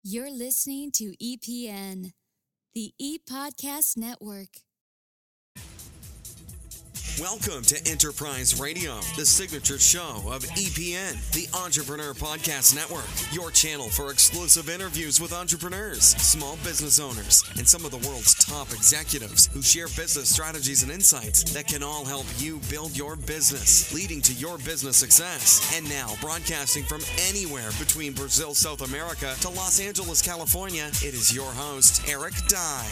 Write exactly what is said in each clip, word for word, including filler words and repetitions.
You're listening to E P N, the E-Podcast Network. Welcome to Enterprise Radio, the signature show of E P N, the Entrepreneur Podcast Network, your channel for exclusive interviews with entrepreneurs, small business owners, and some of the world's top executives who share business strategies and insights that can all help you build your business, leading to your business success. And now, broadcasting from anywhere between Brazil, South America to Los Angeles, California, it is your host, Eric Dye.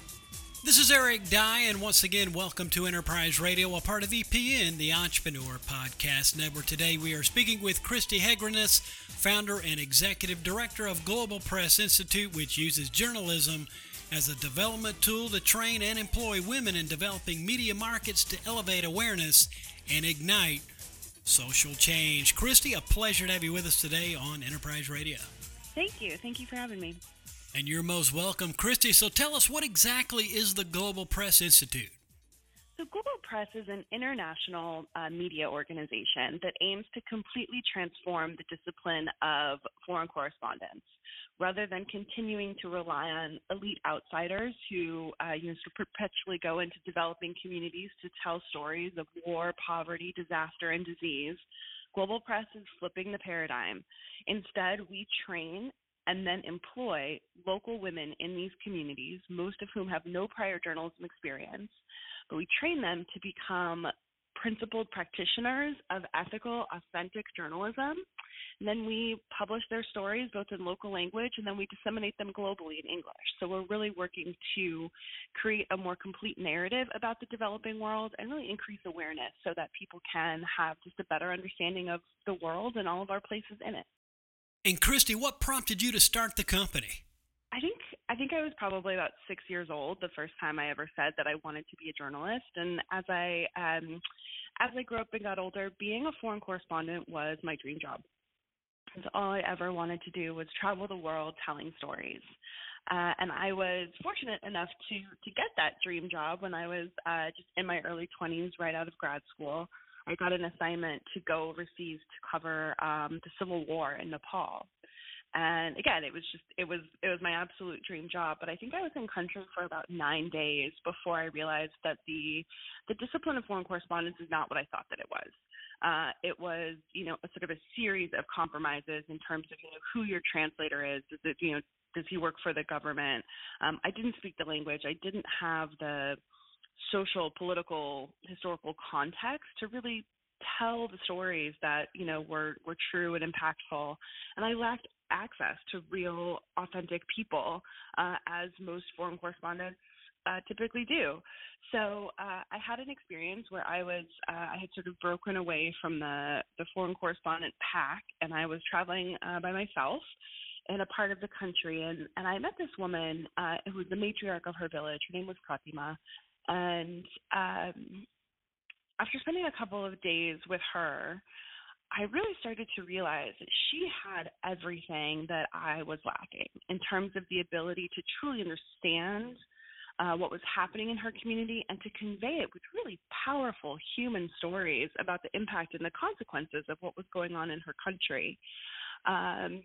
This is Eric Dye, and once again, welcome to Enterprise Radio, a part of E P N, the Entrepreneur Podcast Network. Today, we are speaking with Christy Hegrenus, founder and executive director of Global Press Institute, which uses journalism as a development tool to train and employ women in developing media markets to elevate awareness and ignite social change. Christy, a pleasure to have you with us today on Enterprise Radio. Thank you. Thank you for having me. And you're most welcome, Christy. So tell us, what exactly is the Global Press Institute? So Global Press is an international uh, media organization that aims to completely transform the discipline of foreign correspondence, rather than continuing to rely on elite outsiders who uh, you know, sort of perpetually go into developing communities to tell stories of war, poverty, disaster, and disease. Global Press is flipping the paradigm. Instead, we train and then employ local women in these communities, most of whom have no prior journalism experience, but we train them to become principled practitioners of ethical, authentic journalism. And then we publish their stories both in local language, and then we disseminate them globally in English. So we're really working to create a more complete narrative about the developing world and really increase awareness so that people can have just a better understanding of the world and all of our places in it. And Christy, what prompted you to start the company? I think I think I was probably about six years old the first time I ever said that I wanted to be a journalist. And as I um, as I grew up and got older, being a foreign correspondent was my dream job. And so all I ever wanted to do was travel the world telling stories. Uh, and I was fortunate enough to to get that dream job when I was uh, just in my early twenties, right out of grad school. I got an assignment to go overseas to cover um, the Civil War in Nepal. And again, it was just, it was, it was my absolute dream job. But I think I was in country for about nine days before I realized that the, the discipline of foreign correspondence is not what I thought that it was. Uh, it was, you know, a sort of a series of compromises in terms of, you know, who your translator is. Does it, you know, does he work for the government? Um, I didn't speak the language. I didn't have the social, political, historical context to really tell the stories that, you know, were, were true and impactful. And I lacked access to real, authentic people, uh, as most foreign correspondents uh, typically do. So uh, I had an experience where I was, uh, I had sort of broken away from the, the foreign correspondent pack, and I was traveling uh, by myself in a part of the country. And, and I met this woman uh, who was the matriarch of her village. Her name was Pratima. And um, after spending a couple of days with her, I really started to realize that she had everything that I was lacking in terms of the ability to truly understand uh, what was happening in her community and to convey it with really powerful human stories about the impact and the consequences of what was going on in her country. Um,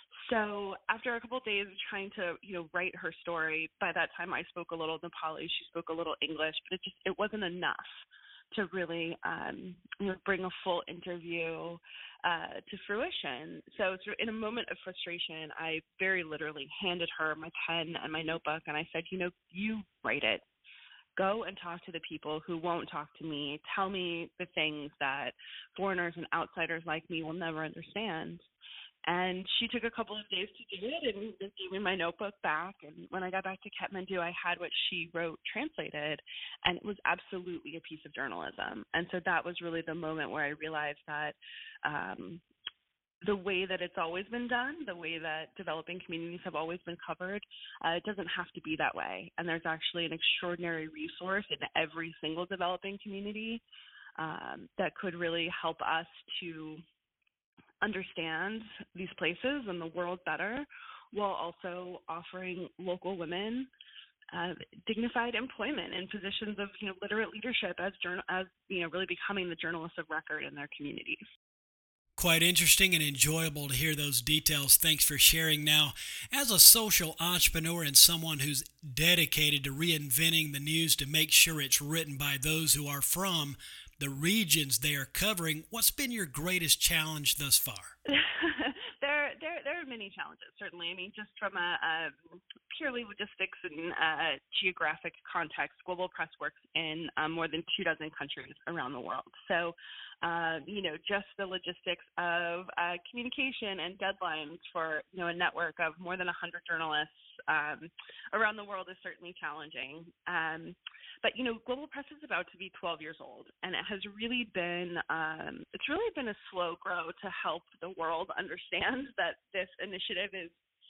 So after a couple of days of trying to, you know, write her story, by that time I spoke a little Nepali, she spoke a little English, but it just, it wasn't enough to really, um, you know, bring a full interview uh, to fruition. So sort of in a moment of frustration, I very literally handed her my pen and my notebook, and I said, you know, you write it. Go and talk to the people who won't talk to me. Tell me the things that foreigners and outsiders like me will never understand. And she took a couple of days to do it and gave me my notebook back. And when I got back to Kathmandu, I had what she wrote translated, and it was absolutely a piece of journalism. And so that was really the moment where I realized that um, the way that it's always been done, the way that developing communities have always been covered, uh, it doesn't have to be that way. And there's actually an extraordinary resource in every single developing community um, that could really help us to understand these places and the world better, while also offering local women uh, dignified employment in positions of, you know, literate leadership as journal as you know really becoming the journalists of record in their communities. Quite interesting and enjoyable to hear those details. Thanks for sharing. Now, as a social entrepreneur and someone who's dedicated to reinventing the news to make sure it's written by those who are from the regions they are covering, what's been your greatest challenge thus far? there, there, there are many challenges, certainly. I mean, just from a, a purely logistics and uh, geographic context, Global Press works in um, more than two dozen countries around the world. So, uh, you know, just the logistics of uh, communication and deadlines for, you know, a network of more than one hundred journalists um, around the world is certainly challenging. Um, but, you know, Global Press is about to be twelve years old, and it has really been, um, it's really been a slow grow to help the world understand that this initiative is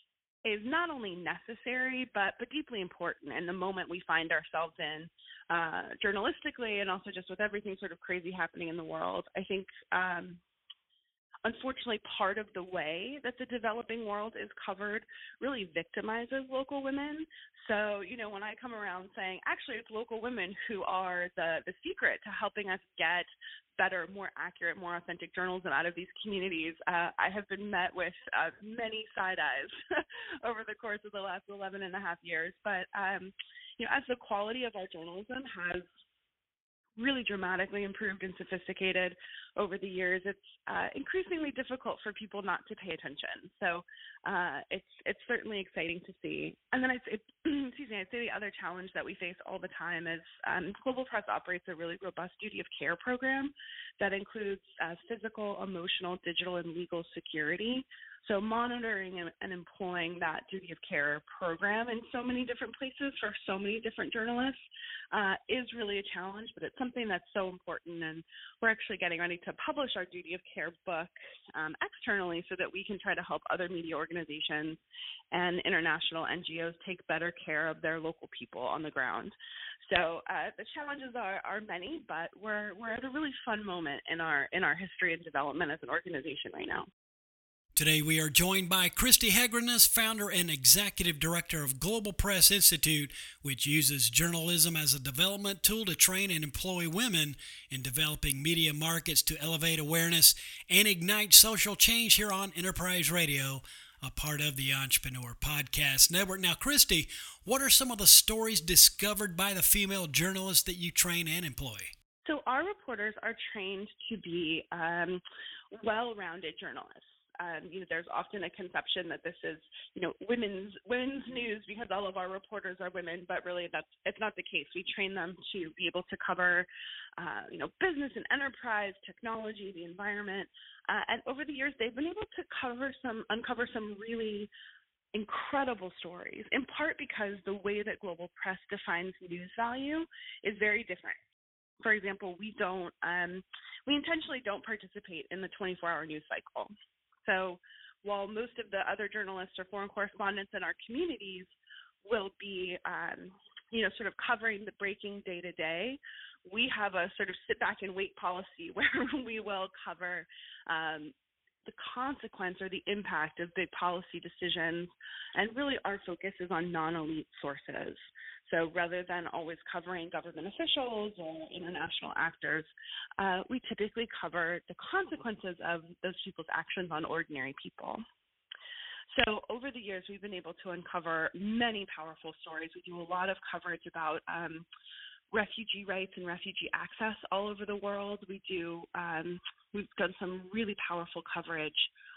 is not only necessary, but, but deeply important in the moment we find ourselves in, uh, journalistically, and also just with everything sort of crazy happening in the world. I think, um, unfortunately, part of the way that the developing world is covered really victimizes local women. So, you know, when I come around saying, actually, it's local women who are the, the secret to helping us get better, more accurate, more authentic journalism out of these communities, uh, I have been met with uh, many side eyes over the course of the last eleven and a half years. But, um, you know, as the quality of our journalism has really dramatically improved and sophisticated over the years, it's uh, increasingly difficult for people not to pay attention. So uh, it's it's certainly exciting to see. And then I'd say, excuse me, I'd say the other challenge that we face all the time is um, Global Press operates a really robust duty of care program that includes uh, physical, emotional, digital, and legal security. So monitoring and, and employing that duty of care program in so many different places for so many different journalists uh, is really a challenge, but it's something that's so important. And we're actually getting ready to publish our duty of care book um, externally so that we can try to help other media organizations and international N G Os take better care of their local people on the ground. So uh, the challenges are, are many, but we're we're at a really fun moment in our in our history and development as an organization right now. Today we are joined by Christy Hegrenus, founder and executive director of Global Press Institute, which uses journalism as a development tool to train and employ women in developing media markets to elevate awareness and ignite social change here on Enterprise Radio, a part of the Entrepreneur Podcast Network. Now, Christy, what are some of the stories discovered by the female journalists that you train and employ? So our reporters are trained to be um, well-rounded journalists. Um, you know, there's often a conception that this is, you know, women's women's news because all of our reporters are women, but really that's it's not the case. We train them to be able to cover, uh, you know, business and enterprise, technology, the environment, uh, and over the years they've been able to cover some, uncover some really incredible stories. In part because the way that Global Press defines news value is very different. For example, we don't, um, we intentionally don't participate in the twenty-four hour news cycle. So while most of the other journalists or foreign correspondents in our communities will be, um, you know, sort of covering the breaking day-to-day, we have a sort of sit-back-and-wait policy where we will cover um, the consequence or the impact of big policy decisions, and really our focus is on non-elite sources. So rather than always covering government officials or international actors, uh, we typically cover the consequences of those people's actions on ordinary people. So over the years, we've been able to uncover many powerful stories. We do a lot of coverage about um, refugee rights and refugee access all over the world. We do, um, we've done some really powerful coverage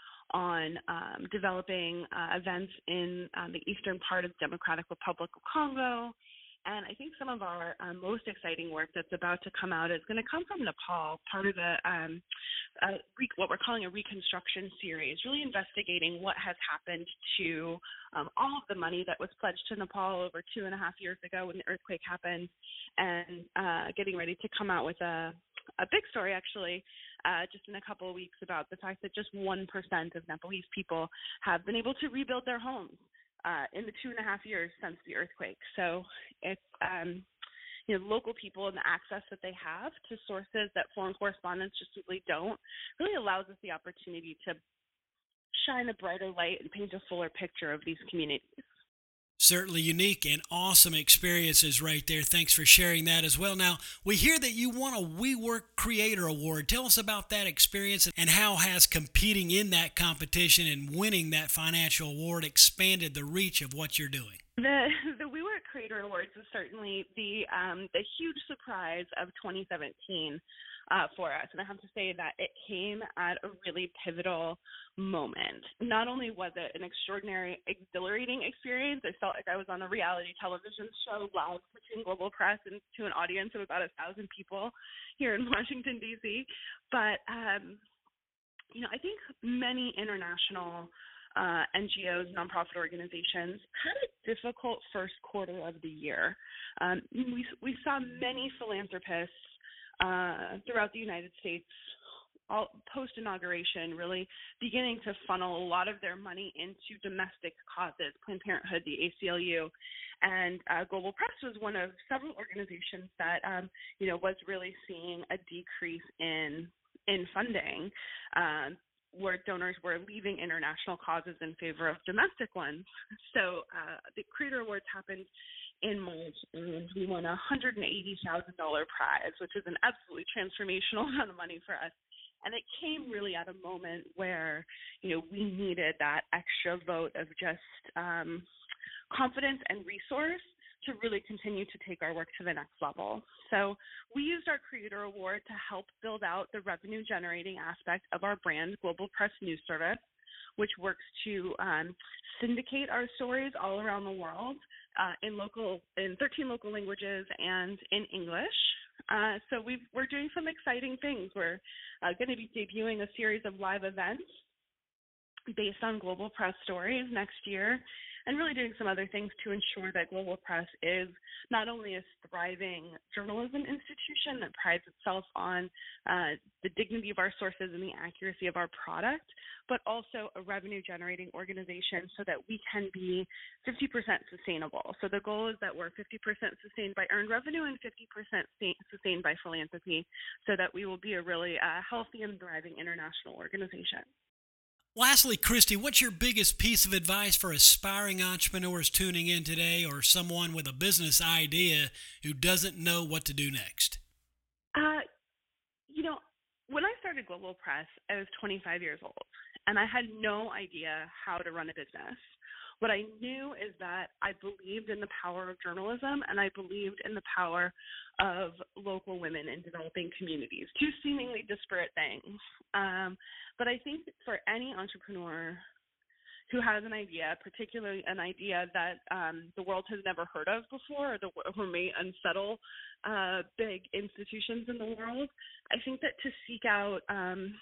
on um, developing uh, events in um, the eastern part of the Democratic Republic of Congo. And I think some of our uh, most exciting work that's about to come out is going to come from Nepal, part of the um, uh, re- what we're calling a reconstruction series, really investigating what has happened to um, all of the money that was pledged to Nepal over two and a half years ago when the earthquake happened, and uh, getting ready to come out with a, a big story, actually, Uh, just in a couple of weeks about the fact that just one percent of Nepalese people have been able to rebuild their homes uh, in the two and a half years since the earthquake. So it's, um, you know, local people and the access that they have to sources that foreign correspondents just simply don't really allows us the opportunity to shine a brighter light and paint a fuller picture of these communities. Certainly unique and awesome experiences right there. Thanks for sharing that as well. Now, we hear that you won a WeWork Creator Award. Tell us about that experience and how has competing in that competition and winning that financial award expanded the reach of what you're doing? The the WeWork Creator Awards is certainly the um, the huge surprise of twenty seventeen uh, for us, and I have to say that it came at a really pivotal moment. Not only was it an extraordinary, exhilarating experience, I felt like I was on a reality television show live pitching Global Press and to an audience of about a thousand people here in Washington D C. But um, you know, I think many international Uh, N G Os, nonprofit organizations, had a difficult first quarter of the year. Um, we, we saw many philanthropists uh, throughout the United States, all post-inauguration, really beginning to funnel a lot of their money into domestic causes, Planned Parenthood, the A C L U, and uh, Global Press was one of several organizations that, um, you know, was really seeing a decrease in in funding. Um, where donors were leaving international causes in favor of domestic ones. So uh, the Creator Awards happened in March, and we won a one hundred eighty thousand dollars prize, which is an absolutely transformational amount of money for us. And it came really at a moment where, you know, we needed that extra vote of just um, confidence and resource to really continue to take our work to the next level. So we used our Creator Award to help build out the revenue-generating aspect of our brand, Global Press News Service, which works to um, syndicate our stories all around the world uh, in local, in thirteen local languages and in English. Uh, so we've, we're doing some exciting things. We're uh, going to be debuting a series of live events based on Global Press stories next year, and really doing some other things to ensure that Global Press is not only a thriving journalism institution that prides itself on uh, the dignity of our sources and the accuracy of our product, but also a revenue-generating organization so that we can be fifty percent sustainable. So the goal is that we're fifty percent sustained by earned revenue and fifty percent sustained by philanthropy, so that we will be a really uh, healthy and thriving international organization. Lastly, Christy, what's your biggest piece of advice for aspiring entrepreneurs tuning in today, or someone with a business idea who doesn't know what to do next? Uh, you know, when I started Global Press, I was twenty-five years old, and I had no idea how to run a business. What I knew is that I believed in the power of journalism, and I believed in the power of local women in developing communities, two seemingly disparate things. Um, but I think for any entrepreneur who has an idea, particularly an idea that um, the world has never heard of before, or, the, or may unsettle uh, big institutions in the world, I think that to seek out um,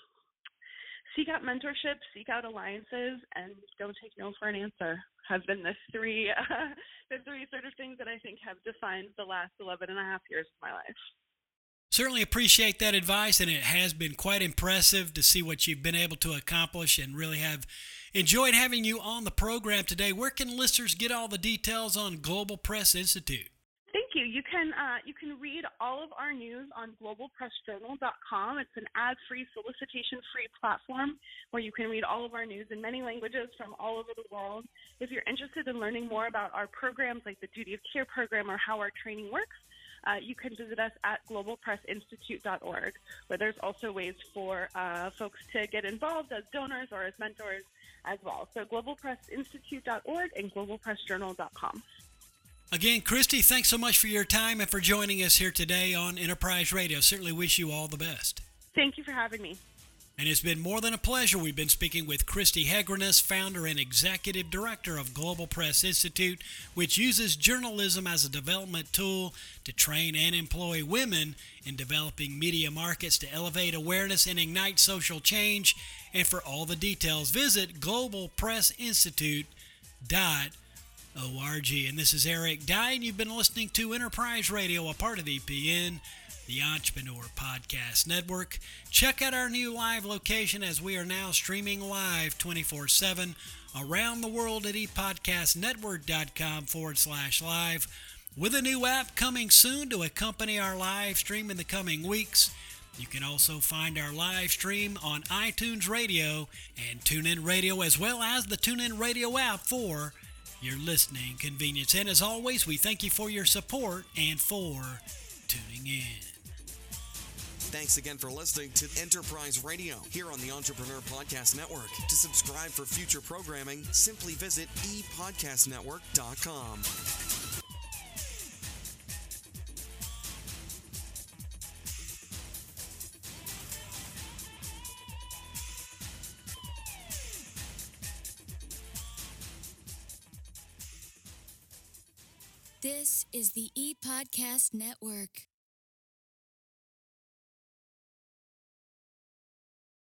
Seek out mentorship, seek out alliances, and don't take no for an answer have been the three uh, the three sort of things that I think have defined the last eleven and a half years of my life. Certainly appreciate that advice, and it has been quite impressive to see what you've been able to accomplish, and really have enjoyed having you on the program today. Where can listeners get all the details on Global Press Institute? Thank you. You can uh, you can read all of our news on global press journal dot com. It's an ad-free, solicitation-free platform where you can read all of our news in many languages from all over the world. If you're interested in learning more about our programs like the Duty of Care program or how our training works, uh, you can visit us at global press institute dot org, where there's also ways for uh, folks to get involved as donors or as mentors as well. So global press institute dot org and global press journal dot com. Again, Christy, thanks so much for your time and for joining us here today on Enterprise Radio. Certainly wish you all the best. Thank you for having me. And it's been more than a pleasure. We've been speaking with Christy Hegrenus, founder and executive director of Global Press Institute, which uses journalism as a development tool to train and employ women in developing media markets to elevate awareness and ignite social change. And for all the details, visit global press institute dot org. And this is Eric Dye, and you've been listening to Enterprise Radio, a part of E P N, the Entrepreneur Podcast Network. Check out our new live location, as we are now streaming live twenty-four seven around the world at epodcastnetwork.com forward slash live, with a new app coming soon to accompany our live stream in the coming weeks. You can also find our live stream on iTunes Radio and TuneIn Radio, as well as the TuneIn Radio app for your listening convenience. And as always, we thank you for your support and for tuning in. Thanks again for listening to Enterprise Radio here on the Entrepreneur Podcast Network. To subscribe for future programming, simply visit e podcast network dot com. This is the ePodcast Network.